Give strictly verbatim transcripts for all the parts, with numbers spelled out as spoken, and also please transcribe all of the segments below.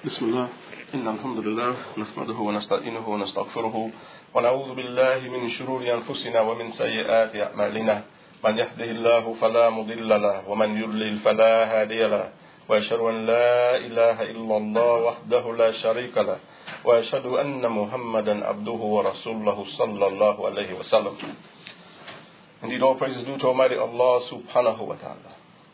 بسم الله إن الحمد لله نحمده ونستعينه ونستغفره ونعوذ بالله من شرور أنفسنا ومن سيئات أعمالنا من يهده الله فلا مضل له ومن يضلل فلا هادي له وأشهد أن لا إله إلا الله وحده لا شريك له وأشهد أن محمدا عبده ورسوله صلى الله عليه وسلم. Indeed, all praise is due to Almighty Allah subhanahu wa ta'ala.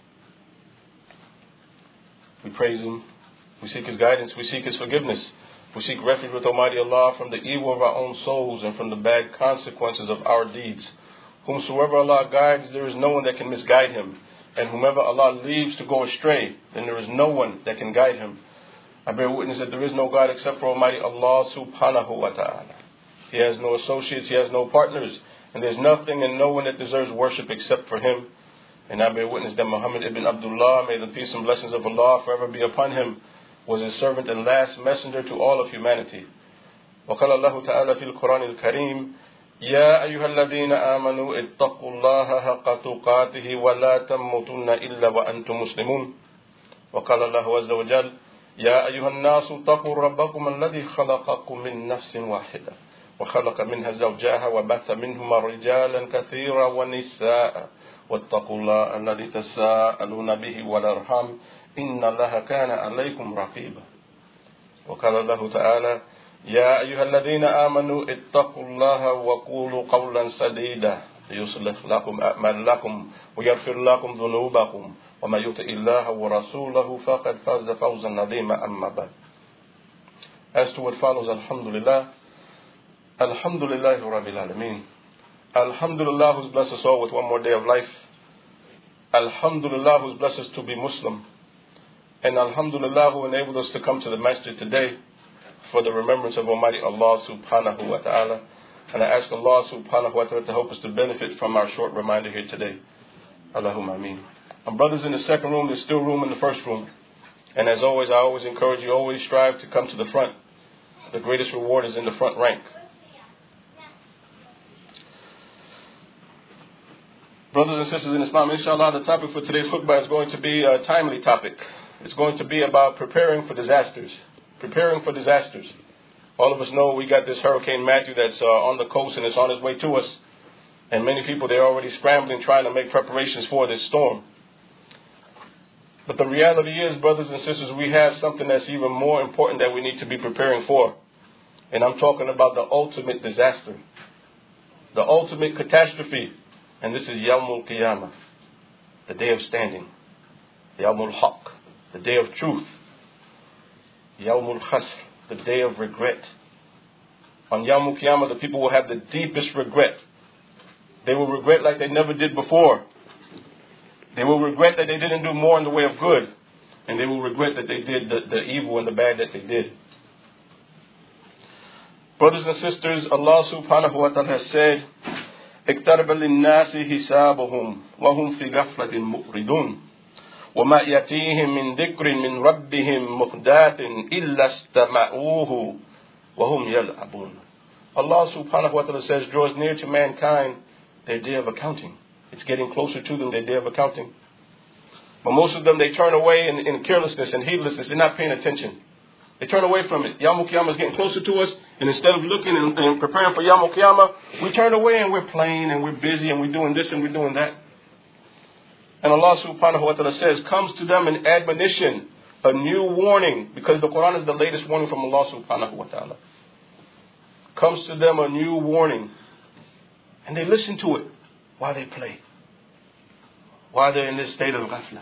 We praise Him, we seek His guidance, we seek His forgiveness, we seek refuge with Almighty Allah from the evil of our own souls and from the bad consequences of our deeds. Whomsoever Allah guides, there is no one that can misguide him, and whomever Allah leaves to go astray, then there is no one that can guide him. I bear witness that there is no God except for Almighty Allah subhanahu wa ta'ala. He has no associates, He has no partners, and there is nothing and no one that deserves worship except for Him. And I bear witness that Muhammad ibn Abdullah, may the peace and blessings of Allah forever be upon him, was His servant and last messenger to all of humanity. وقال الله تعالى في القرآن الكريم يا أيها الذين آمنوا اتقوا الله حق تقاته ولا تموتن إلا وأنتم مسلمون. وقال الله عز وجل يا أيها الناس اتقوا ربكم الذي خلقكم من نفس واحدة وخلق منها زوجها وبث منهما رجالا كثيرا ونساء واتقوا الله الذي تساءلون به والأرحام إن الله كان عليكم رقيبا. وقال الله تعالى يا أيها الذين آمنوا اتقوا الله وقولوا قولا سديدا يصلح لكم أعمالكم ويغفر لكم ذنوبكم وما يطع الله ورسوله فقد فاز فوزا عظيما أما بعد. As to what follows, Alhamdulillah, Alhamdulillah Rabbil Alameen. Alhamdulillah who's blessed us all with one more day of life. Alhamdulillah who's blessed us to be Muslim. And Alhamdulillah who enabled us to come to the masjid today for the remembrance of Almighty Allah subhanahu wa ta'ala. And I ask Allah subhanahu wa ta'ala to help us to benefit from our short reminder here today. Allahumma ameen. And brothers in the second room, there's still room in the first room. And as always, I always encourage you, always strive to come to the front. The greatest reward is in the front rank. Brothers and sisters in Islam, inshallah, the topic for today's khutbah is going to be a timely topic. It's going to be about preparing for disasters. Preparing for disasters. All of us know we got this Hurricane Matthew that's uh, on the coast and it's on its way to us. And many people, they're already scrambling, trying to make preparations for this storm. But the reality is, brothers and sisters, we have something that's even more important that we need to be preparing for. And I'm talking about the ultimate disaster. The ultimate catastrophe. And this is Yawmul Qiyamah, the day of standing. Yawmul Haq, the day of truth. Yawmul Khasr, the day of regret. On Yawmul Qiyamah, the people will have the deepest regret. They will regret like they never did before. They will regret that they didn't do more in the way of good. And they will regret that they did the, the evil and the bad that they did. Brothers and sisters, Allah subhanahu wa ta'ala has said, اقترب للناس حسابهم وهم في غفلة مؤردون وما يأتيهم من ذكر من ربهم محدث إلا استمعوه وهم يلعبون. Allah subhanahu wa ta'ala says, draws near to mankind their day of accounting. It's getting closer to them, their day of accounting. But most of them, they turn away in, in carelessness and heedlessness. They're not paying attention. They turn away from it. Yawmul Qiyamah is getting closer to us, and instead of looking and, and preparing for Yawmul Qiyamah, we turn away and we're playing and we're busy and we're doing this and we're doing that. And Allah subhanahu wa ta'ala says, comes to them an admonition, a new warning, because the Quran is the latest warning from Allah subhanahu wa ta'ala. Comes to them a new warning, and they listen to it while they play, while they're in this state of ghafla.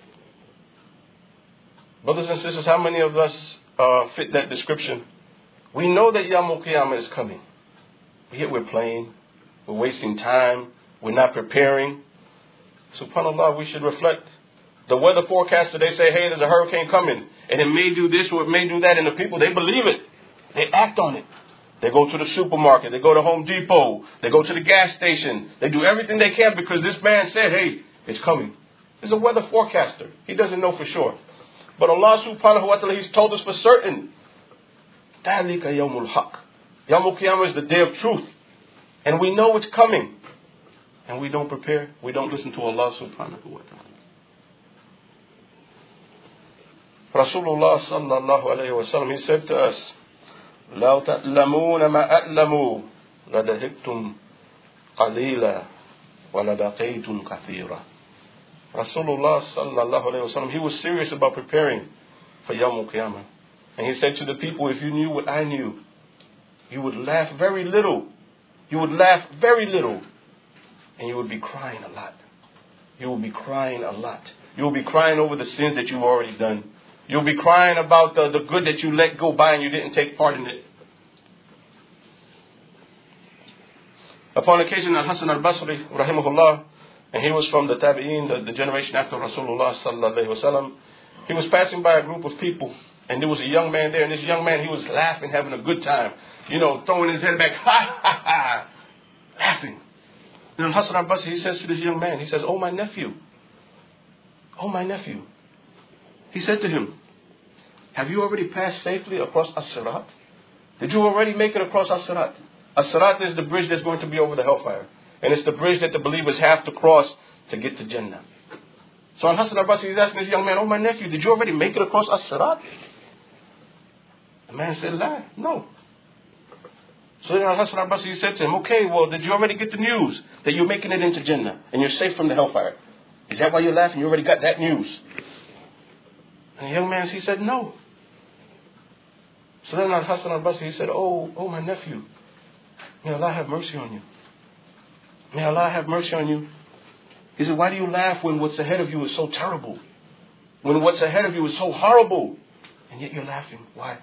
Brothers and sisters, how many of us uh, fit that description? We know that Yawmul Qiyamah is coming. Yet we're playing, we're wasting time, we're not preparing. SubhanAllah, we should reflect. The weather forecaster, they say, hey, there's a hurricane coming, and it may do this or it may do that, and the people, they believe it. They act on it. They go to the supermarket, they go to Home Depot, they go to the gas station. They do everything they can because this man said, hey, it's coming. There's a weather forecaster. He doesn't know for sure. But Allah subhanahu wa ta'ala, He's told us for certain. ذَلِكَ يَوْمُ الْحَقِّ. Yawmul Qiyamah is the day of truth. And we know it's coming. And we don't prepare. We don't listen to Allah subhanahu wa ta'ala. Rasulullah sallallahu alayhi wa sallam, he said to us, لَوْ تَأْلَمُونَ مَا أَأْلَمُوا لَدَهِكْتُمْ قَلِيلًا وَلَبَقَيْتُمْ كَثِيرًا. Rasulullah sallallahu alayhi wa sallam, he was serious about preparing for Yawm al-Qiyamah. And he said to the people, if you knew what I knew, you would laugh very little. You would laugh very little. And you would be crying a lot. You will be crying a lot. You will be crying over the sins that you've already done. You'll be crying about the, the good that you let go by and you didn't take part in it. Upon occasion, Al-Hasan al-Basri, rahimahullah, and he was from the Tabi'een, the, the generation after Rasulullah sallallahu alayhi wa sallam, he was passing by a group of people, and there was a young man there, and this young man, he was laughing, having a good time, you know, throwing his head back, ha, ha, ha, laughing. And Al-Hasan al-Basri, he says to this young man, he says, oh, my nephew, oh, my nephew. He said to him, have you already passed safely across As-Sirat? Did you already make it across As-Sirat? As-Sirat is the bridge that's going to be over the hellfire. And it's the bridge that the believers have to cross to get to Jannah. So Al-Hasan al-Basri is asking this young man, oh, my nephew, did you already make it across As-Sirat? The man said, La, no. So then Al-Hasan al-Basri said to him, okay, well, did you already get the news that you're making it into Jannah and you're safe from the hellfire? Is that why you're laughing? You already got that news? And the young man, he said, no. So then Al-Hasan al-Basri, he said, oh, oh, my nephew, may Allah have mercy on you. May Allah have mercy on you. He said, why do you laugh when what's ahead of you is so terrible? When what's ahead of you is so horrible? And yet you're laughing. Why?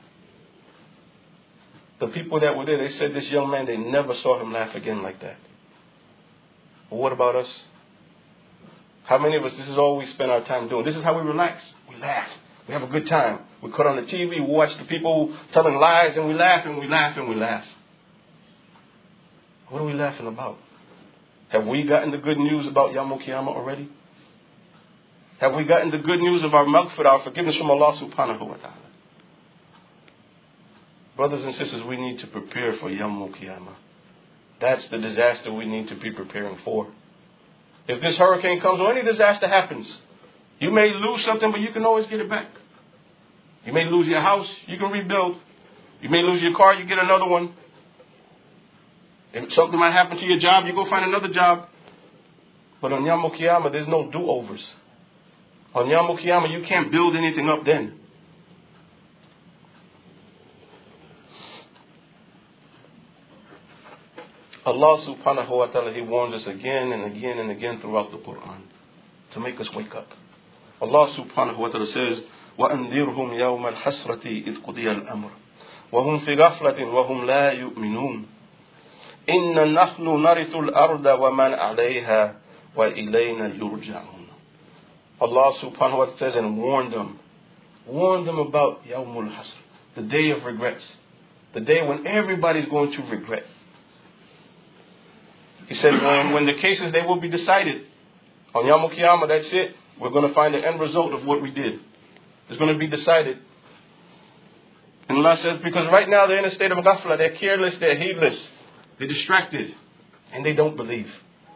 The people that were there, they said this young man, they never saw him laugh again like that. But what about us? How many of us, this is all we spend our time doing. This is how we relax. We laugh. We have a good time. We cut on the T V, we watch the people telling lies, and we laugh and we laugh and we laugh. What are we laughing about? Have we gotten the good news about Yawm al-Qiyamah already? Have we gotten the good news of our maghfirah, our forgiveness from Allah subhanahu wa ta'ala? Brothers and sisters, we need to prepare for Yawm al-Qiyamah. That's the disaster we need to be preparing for. If this hurricane comes or any disaster happens, you may lose something, but you can always get it back. You may lose your house, you can rebuild. You may lose your car, you get another one. If something might happen to your job, you go find another job. But on Yawm al-Qiyamah, there's no do-overs. On Yawm al-Qiyamah, you can't build anything up then. Allah subhanahu wa ta'ala, He warns us again and again and again throughout the Quran to make us wake up. Allah subhanahu wa ta'ala says, وَأَنذِرْهُمْ يَوْمَ الْحَسْرَةِ إِذْ قُضِيَ الْأَمْرُ وَهُمْ فِي غَفْلَةٍ وَهُمْ لَا يُؤْمِنُونَ إِنَّ نَحْنُ نَرِثُ الْأَرْضَ وَمَنْ عَلَيْهَا وَإِلَيْنَا يُرْجَعُونَ. Allah subhanahu wa ta'ala says, and warn them. Warn them about Yawmul Hasr, the day of regrets. The day when everybody's going to regret. He said, when, when the cases, they will be decided. On Yawm al-Qiyamah, that's it. We're going to find the end result of what we did. It's going to be decided. And Allah says, because right now they're in a state of ghafla, they're careless, they're heedless, they're distracted, and they don't believe.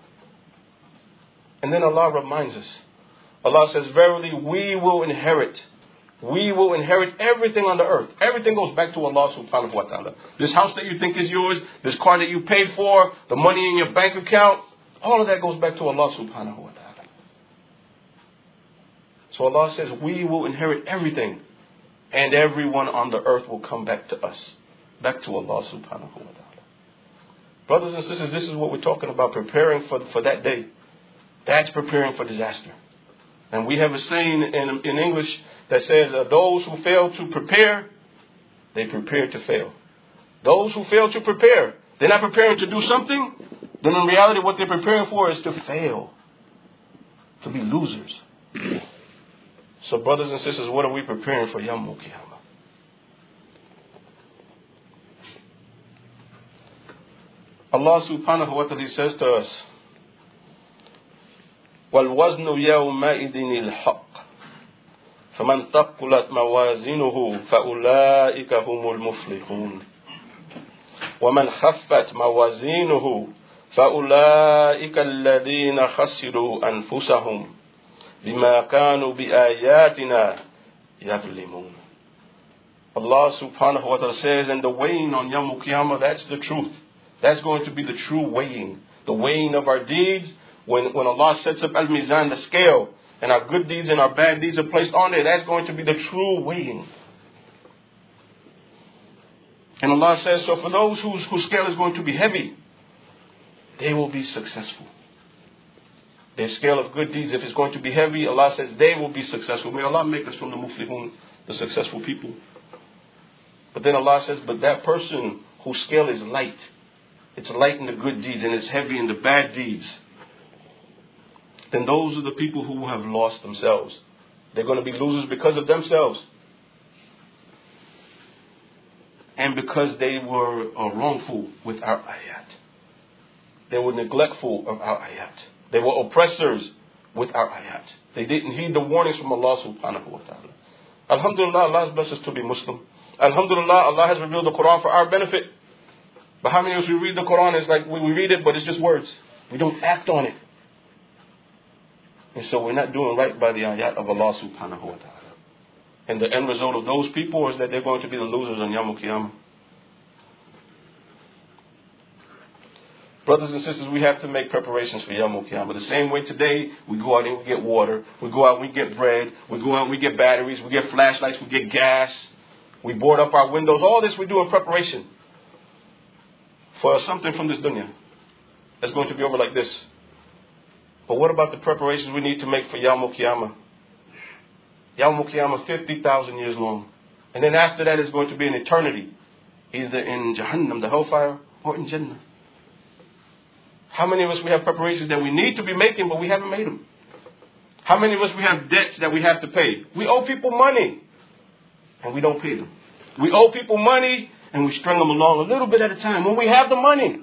And then Allah reminds us. Allah says, verily we will inherit. We will inherit everything on the earth. Everything goes back to Allah subhanahu wa ta'ala. This house that you think is yours, this car that you paid for, the money in your bank account, all of that goes back to Allah subhanahu wa ta'ala. So Allah says, we will inherit everything. And everyone on the earth will come back to us. Back to Allah subhanahu wa ta'ala. Brothers and sisters, this is what we're talking about, preparing for, for that day. That's preparing for disaster. And we have a saying in, in English that says, uh, those who fail to prepare, they prepare to fail. Those who fail to prepare, they're not preparing to do something, then in reality what they're preparing for is to fail. To be losers. So brothers and sisters, what are we preparing for Yawm al-Qiyamah? Allah subhanahu wa ta'ala says to us, وَالْوَزْنُ يَوْمَئِذٍ الْحَقِّ فَمَنْ ثَقُلَتْ مَوَازِنُهُ فَأُولَئِكَ هُمُ الْمُفْلِحُونَ وَمَنْ خَفَّتْ مَوَازِنُهُ فَأُولَئِكَ الَّذِينَ خَسِرُوا أَنفُسَهُمْ بِمَا كَانُوا بِآيَاتِنَا يَظْلِمُونَ. Allah subhanahu wa ta'ala says, and the weighing on Yawm al-Qiyamah, that's the truth. That's going to be the true weighing. The weighing of our deeds, when, when Allah sets up al-Mizan, the scale, and our good deeds and our bad deeds are placed on there, that's going to be the true weighing. And Allah says, so for those whose, whose scale is going to be heavy, they will be successful. Their scale of good deeds, if it's going to be heavy, Allah says they will be successful. May Allah make us from the muflihun, the successful people. But then Allah says, but that person whose scale is light, it's light in the good deeds and it's heavy in the bad deeds, then those are the people who have lost themselves. They're going to be losers because of themselves. And because they were uh, wrongful with our ayat. They were neglectful of our ayat. They were oppressors with our ayat. They didn't heed the warnings from Allah subhanahu wa ta'ala. Alhamdulillah, Allah has blessed us to be Muslim. Alhamdulillah, Allah has revealed the Quran for our benefit. But how many of us we read the Quran, it's like we, we read it, but it's just words. We don't act on it. And so we're not doing right by the ayat of Allah subhanahu wa ta'ala. And the end result of those people is that they're going to be the losers on Yawm al-Qiyamah. Brothers and sisters, we have to make preparations for Yawm al-Qiyamah. The same way today, we go out and we get water. We go out and we get bread. We go out and we get batteries. We get flashlights. We get gas. We board up our windows. All this we do in preparation for something from this dunya that's going to be over like this. But what about the preparations we need to make for Yawm al-Qiyamah? Yawm al-Qiyamah, fifty thousand years long. And then after that, it's going to be an eternity. Either in Jahannam, the hellfire, or in Jannah. How many of us we have preparations that we need to be making, but we haven't made them? How many of us we have debts that we have to pay? We owe people money, and we don't pay them. We owe people money, and we string them along a little bit at a time when we have the money.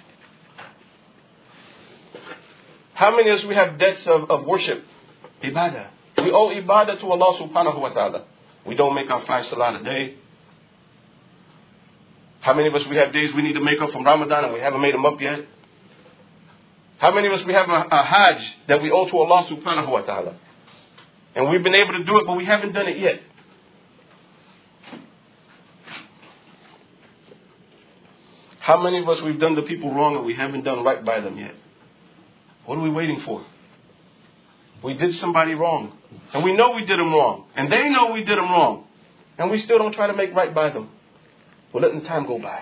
How many of us we have debts of, of worship? Ibadah. We owe ibadah to Allah subhanahu wa ta'ala. We don't make our five salat a day. How many of us we have days we need to make up from Ramadan and we haven't made them up yet? How many of us we have a, a hajj that we owe to Allah subhanahu wa ta'ala? And we've been able to do it, but we haven't done it yet. How many of us we've done the people wrong and we haven't done right by them yet? What are we waiting for? We did somebody wrong. And we know we did them wrong. And they know we did them wrong. And we still don't try to make right by them. We're letting time go by.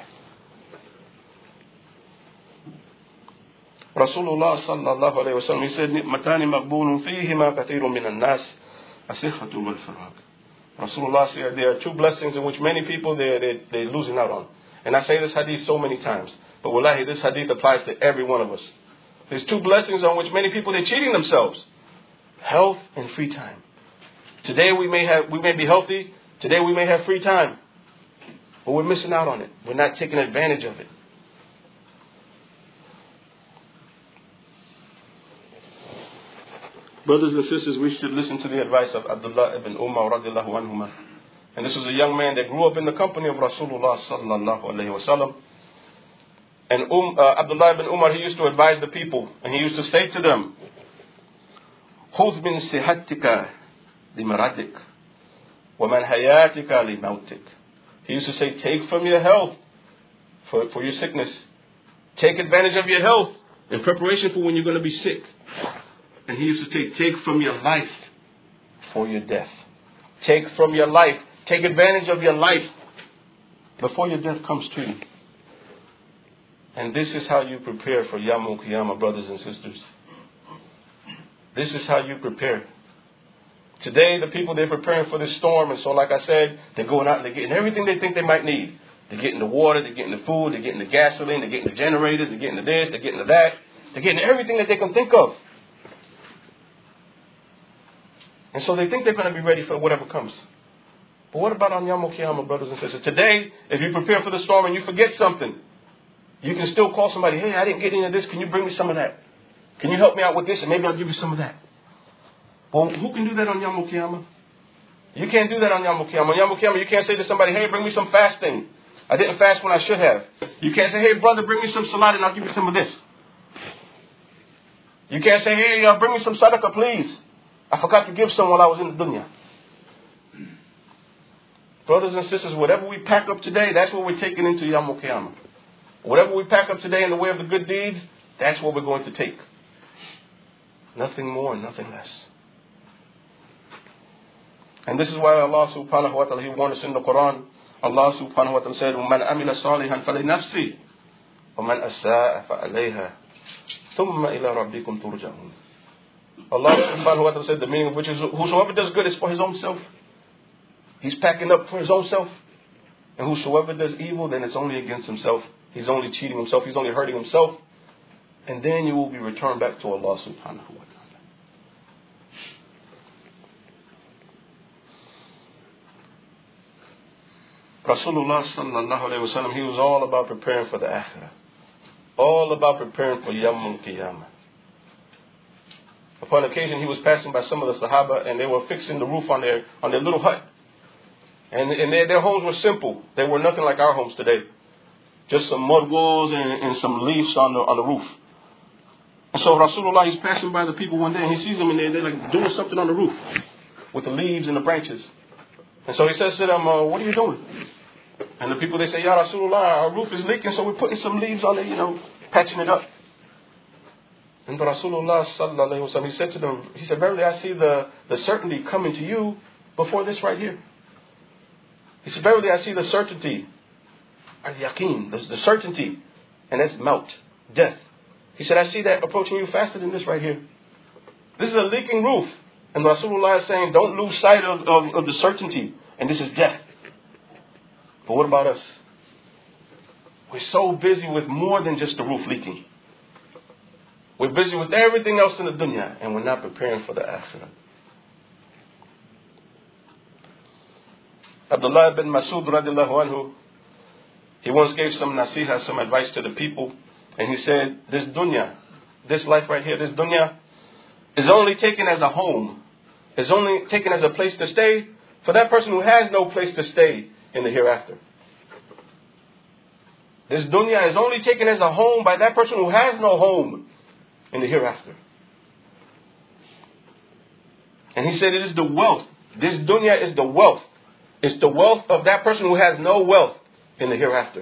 Rasulullah sallallahu alayhi wa sallam, he said, "Ni'matani maqboolun fihima kathirun min an-nas, as-sihhatu wal-faragh." Rasulullah said, there are two blessings in which many people, they're, they're, they're losing out on. And I say this hadith so many times. But wallahi, this hadith applies to every one of us. There's two blessings on which many people, they're cheating themselves. Health and free time. Today we may have, we may be healthy. Today we may have free time. But we're missing out on it. We're not taking advantage of it. Brothers and sisters, we should listen to the advice of Abdullah ibn Umar radiallahu anhuma. And this was a young man that grew up in the company of Rasulullah sallallahu alayhi wa sallam. And um, uh, Abdullah ibn Umar, he used to advise the people. And he used to say to them, خُذْ مِنْ صِحَتِكَ لِمَرَدِكَ وَمَنْ حَيَاتِكَ لِمَوْتِكَ. He used to say, take from your health for, for your sickness. Take advantage of your health in preparation for when you're going to be sick. And he used to say, take from your life for your death. Take from your life. Take advantage of your life before your death comes to you. And this is how you prepare for Yawm al-Qiyamah, brothers and sisters. This is how you prepare. Today, the people, they're preparing for this storm. And so, like I said, they're going out and they're getting everything they think they might need. They're getting the water, they're getting the food, they're getting the gasoline, they're getting the generators, they're getting the this, they're getting the that. They're getting everything that they can think of. And so they think they're going to be ready for whatever comes. But what about on Yawm al-Qiyamah, brothers and sisters? Today, if you prepare for the storm and you forget something, you can still call somebody, hey, I didn't get any of this. Can you bring me some of that? Can you help me out with this? And maybe I'll give you some of that. Well, who can do that on Yawm al-Qiyamah? You can't do that on Yawm al-Qiyamah. On Yawm al-Qiyamah, you can't say to somebody, hey, bring me some fasting. I didn't fast when I should have. You can't say, hey, brother, bring me some salat and I'll give you some of this. You can't say, hey, uh, bring me some sadaqah, please. I forgot to give some while I was in the dunya. Brothers and sisters, whatever we pack up today, that's what we're taking into Yawm al-Qiyamah. Whatever we pack up today in the way of the good deeds, that's what we're going to take. Nothing more, nothing less. And this is why Allah subhanahu wa ta'ala, He warned us in the Quran. Allah subhanahu wa ta'ala said, وَمَنْ أَمِلَ صَالِحًا فَلِنَفْسِهِ وَمَنْ أَسَاءَ فَعَلَيْهَا ثُمَّ إِلَىٰ رَبِّكُمْ تُرْجَعُونَ. Allah subhanahu wa ta'ala said, the meaning of which is, whosoever does good is for his own self. He's packing up for his own self. And whosoever does evil, then it's only against himself. He's only cheating himself. He's only hurting himself. And then you will be returned back to Allah subhanahu wa ta'ala. Rasulullah sallallahu alayhi wa sallam, he was all about preparing for the akhirah. All about preparing for Yawm al-Qiyamah. Upon occasion, he was passing by some of the Sahaba, and they were fixing the roof on their on their little hut. And, and their, their homes were simple. They were nothing like our homes today. Just some mud walls and, and some leaves on the on the roof. And so Rasulullah, he's passing by the people one day, and he sees them, and they're, they're like doing something on the roof with the leaves and the branches. And so he says to them, uh, what are you doing? And the people, they say, Ya Rasulullah, our roof is leaking, so we're putting some leaves on it, you know, patching it up. And Rasulullah sallallahu alayhi wa sallam, he said to them, he said, verily I see the, the certainty coming to you before this right here. He said, verily I see the certainty, al-yaqeen, the, the certainty, and that's maut, death. He said, I see that approaching you faster than this right here. This is a leaking roof. And Rasulullah is saying, don't lose sight of, of, of the certainty. And this is death. But what about us? We're so busy with more than just the roof leaking. We're busy with everything else in the dunya, and we're not preparing for the akhirah. Abdullah bin Masud radiallahu anhu, he once gave some nasiha, some advice to the people, and he said, this dunya, this life right here, this dunya, is only taken as a home, is only taken as a place to stay for that person who has no place to stay in the hereafter. This dunya is only taken as a home by that person who has no home in the hereafter. And he said it is the wealth. This dunya is the wealth. It's the wealth of that person who has no wealth in the hereafter.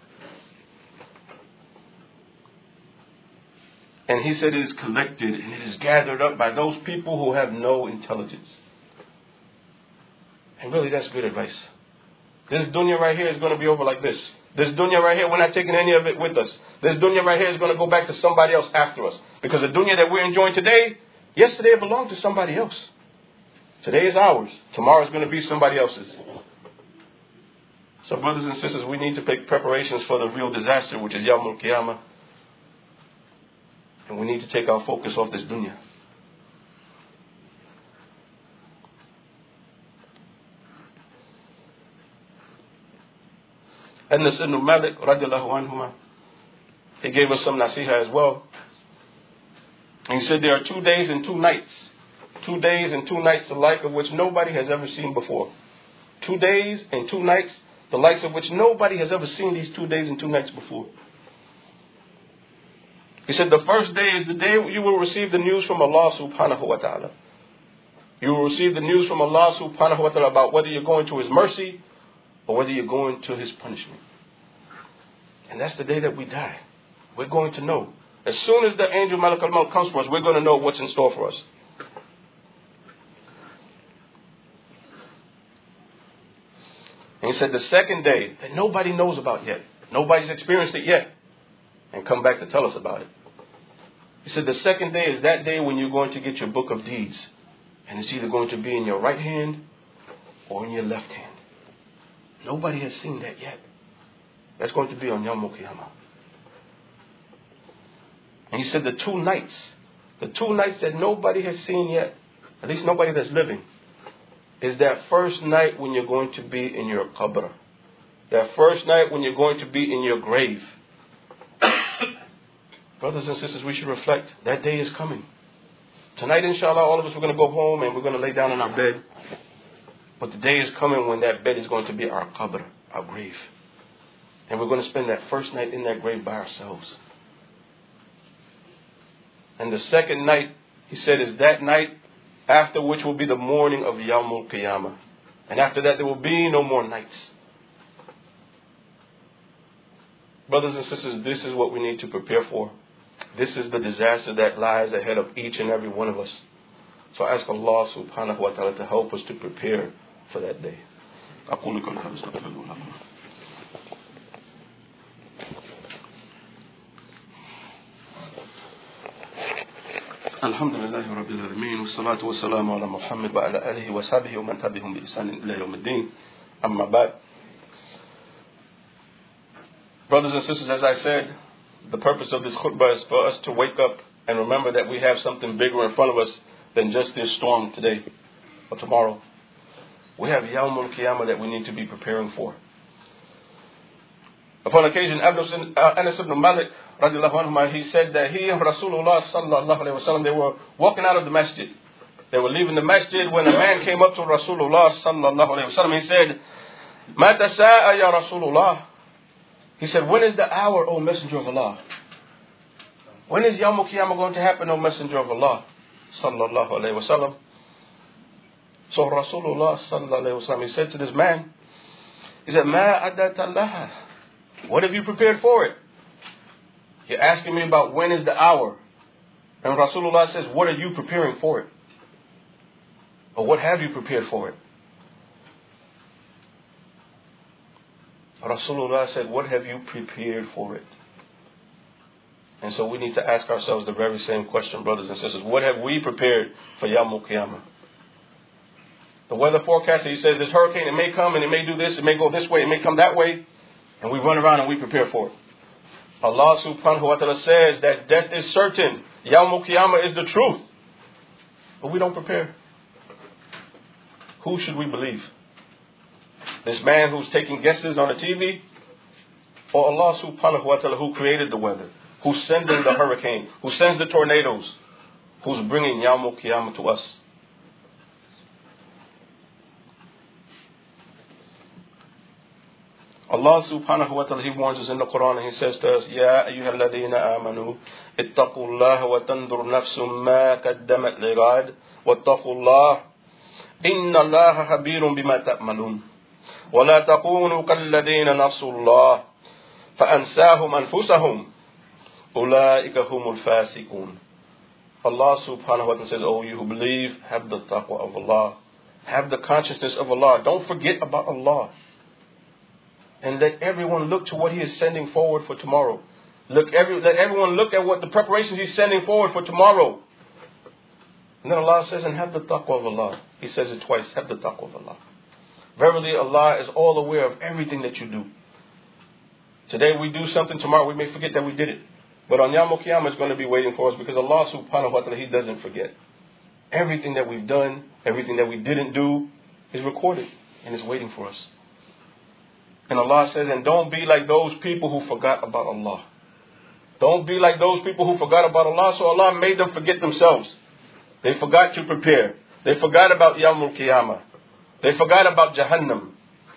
And he said it is collected and it is gathered up by those people who have no intelligence. And really, that's good advice. This dunya right here is going to be over like this. This dunya right here, we're not taking any of it with us. This dunya right here is going to go back to somebody else after us. Because the dunya that we're enjoying today, yesterday it belonged to somebody else. Today is ours. Tomorrow is going to be somebody else's. So brothers and sisters, we need to make preparations for the real disaster, which is Yawm al-Qiyamah. And we need to take our focus off this dunya. And Anas ibn Malik radiallahu anhuma, he gave us some nasiha as well. And he said there are two days and two nights. Two days and two nights, the like of which nobody has ever seen before. Two days and two nights, the likes of which nobody has ever seen these two days and two nights before. He said the first day is the day you will receive the news from Allah subhanahu wa ta'ala. You will receive the news from Allah subhanahu wa ta'ala about whether you're going to His mercy or whether you're going to His punishment. And that's the day that we die. We're going to know. As soon as the angel Malak al-Maut comes for us, we're going to know what's in store for us. And he said the second day that nobody knows about yet. Nobody's experienced it yet. And come back to tell us about it. He said the second day is that day when you're going to get your book of deeds. And it's either going to be in your right hand or in your left hand. Nobody has seen that yet. That's going to be on Yawm al-Qiyamah. And he said the two nights, the two nights that nobody has seen yet, at least nobody that's living, is that first night when you're going to be in your qabr. That first night when you're going to be in your grave. Brothers and sisters, we should reflect. That day is coming. Tonight, inshallah, all of us are going to go home and we're going to lay down in our bed. But the day is coming when that bed is going to be our qabr, our grave. And we're going to spend that first night in that grave by ourselves. And the second night, he said, is that night after which will be the morning of Yawm al-Qiyamah. And after that, there will be no more nights. Brothers and sisters, this is what we need to prepare for. This is the disaster that lies ahead of each and every one of us. So I ask Allah subhanahu wa ta'ala to help us to prepare for that day. الحمد لله رب العالمين والصلاة والسلام على محمد وعلى آله وصحبه ومن تبعهم بإحسان إلى يوم الدين أما بعد. Brothers and sisters, as I said, the purpose of this khutbah is for us to wake up and remember that we have something bigger in front of us than just this storm today or tomorrow. We have Yawmul Qiyamah that we need to be preparing for. Upon occasion, Anas ibn Malik, radiallahu anhu, he said that he and Rasulullah sallallahu alayhi wa sallam, they were walking out of the masjid. They were leaving the masjid when a man came up to Rasulullah sallallahu alayhi wa sallam. He said, Mata sa'a ya Rasulullah. He said, when is the hour, O Messenger of Allah? When is Yawmul Qiyamah going to happen, O Messenger of Allah? Sallallahu alayhi wa sallam. So Rasulullah sallallahu alayhi wa sallam, he said to this man, he said, Ma adata laha. What have you prepared for it? You're asking me about when is the hour. And Rasulullah says, what are you preparing for it? Or what have you prepared for it? Rasulullah said, what have you prepared for it? And so we need to ask ourselves the very same question, brothers and sisters. What have we prepared for Yawmul Qiyamah? The weather forecaster, he says, this hurricane, it may come and it may do this, it may go this way, it may come that way. And we run around and we prepare for it. Allah subhanahu wa ta'ala says that death is certain. Yawmul Qiyamah is the truth. But we don't prepare. Who should we believe? This man who's taking guesses on the T V? Or Allah subhanahu wa ta'ala who created the weather? Who's sending the hurricane? Who sends the tornadoes? Who's bringing Yawmul Qiyamah to us? Allah subhanahu wa ta'ala, He warns us in the Quran and He says to us, Ya ayyuha alladhina amanu, ittaqullaha wa tandur nafsum ma kaddamat lighad, wattaqullaha, inna allaha khabirun bima ta'malun, wa la takunu kalladhina nasullah, fa'ansahum anfusahum, ulaika humul fasikun. Allah subhanahu wa ta'ala says, oh, you who believe, have the taqwa of Allah, have the consciousness of Allah, don't forget about Allah. And let everyone look to what He is sending forward for tomorrow. Look, every, let everyone look at what the preparations He's sending forward for tomorrow. And then Allah says, and have the taqwa of Allah. He says it twice, have the taqwa of Allah. Verily, Allah is all aware of everything that you do. Today we do something, tomorrow we may forget that we did it. But on Yawmul Qiyamah it's going to be waiting for us because Allah subhanahu wa ta'ala, He doesn't forget. Everything that we've done, everything that we didn't do is recorded and is waiting for us. And Allah says, and don't be like those people who forgot about Allah. Don't be like those people who forgot about Allah, so Allah made them forget themselves. They forgot to prepare. They forgot about Yawmul Qiyamah. They forgot about Jahannam.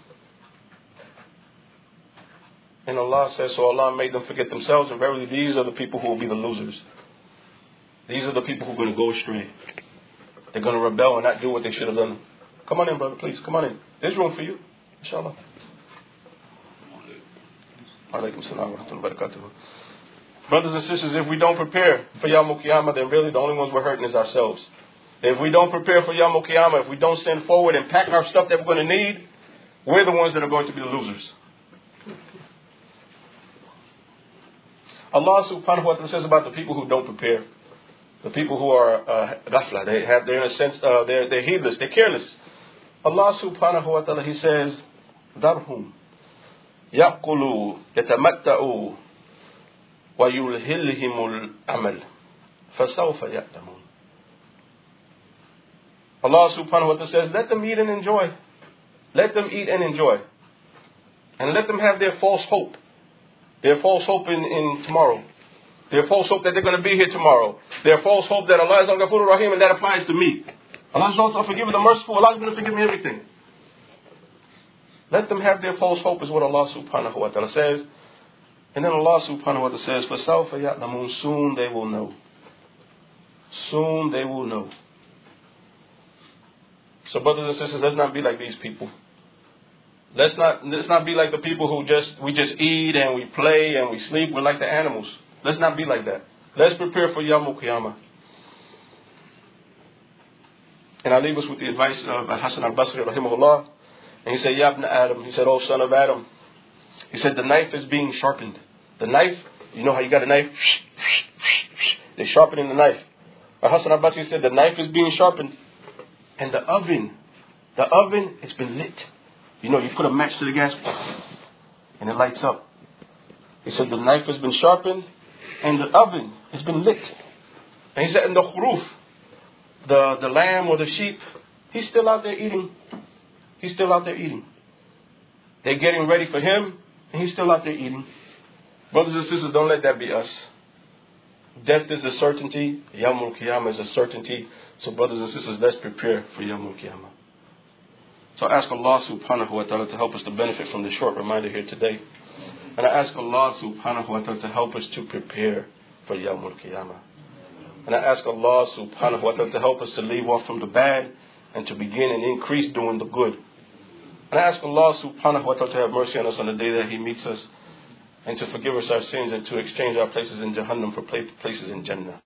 And Allah says, so Allah made them forget themselves, and verily these are the people who will be the losers. These are the people who are going to go astray. They're going to rebel and not do what they should have done. Come on in, brother, please. Come on in. There's room for you, inshallah. Brothers and sisters, if we don't prepare for Yawmul Qiyamah, then really the only ones we're hurting is ourselves. If we don't prepare for Yawmul Qiyamah, if we don't send forward and pack our stuff that we're going to need, we're the ones that are going to be the losers. Allah subhanahu wa ta'ala says about the people who don't prepare, the people who are uh, ghafla, they have, they're in a sense, uh, they're, they're heedless, they're careless. Allah subhanahu wa ta'ala, He says, Darhum. يأكلوا يتمتعوا ويلهلهم الأمل فسوف يعلمون. Allah subhanahu wa ta'ala says, let them eat and enjoy. Let them eat and enjoy. And let them have their false hope. Their false hope in, in tomorrow. Their false hope that they're going to be here tomorrow. Their false hope that Allah is al-Ghafur Rahim and that applies to me. Allah is also forgiving the merciful. Allah is going to forgive me everything. Let them have their false hope is what Allah subhanahu wa ta'ala says. And then Allah subhanahu wa ta'ala says, فَسَوْفَ يَعْلَمُونَ, soon they will know. Soon they will know. So brothers and sisters, let's not be like these people. Let's not let's not be like the people who just we just eat and we play and we sleep. We're like the animals. Let's not be like that. Let's prepare for Yawm al-Qiyamah. And I leave us with the advice of Al-Hasan al-Basri rahimahullah. And he said, Ya ibn Adam, he said, oh son of Adam. He said, the knife is being sharpened. The knife, you know how you got a knife? They're sharpening the knife. Al-Hasan al-Basri said, the knife is being sharpened. And the oven, the oven has been lit. You know, you put a match to the gas and it lights up. He said, the knife has been sharpened and the oven has been lit. And he said, and the khuruf, the, the lamb or the sheep, he's still out there eating. He's still out there eating. They're getting ready for him, and he's still out there eating. Brothers and sisters, don't let that be us. Death is a certainty. Yawm al-Qiyamah is a certainty. So brothers and sisters, let's prepare for Yawm al-Qiyamah. So I ask Allah subhanahu wa ta'ala to help us to benefit from this short reminder here today. And I ask Allah subhanahu wa ta'ala to help us to prepare for Yawm al-Qiyamah. And I ask Allah subhanahu wa ta'ala to help us to leave off from the bad and to begin and increase doing the good. And I ask Allah subhanahu wa ta'ala to have mercy on us on the day that He meets us and to forgive us our sins and to exchange our places in Jahannam for places in Jannah.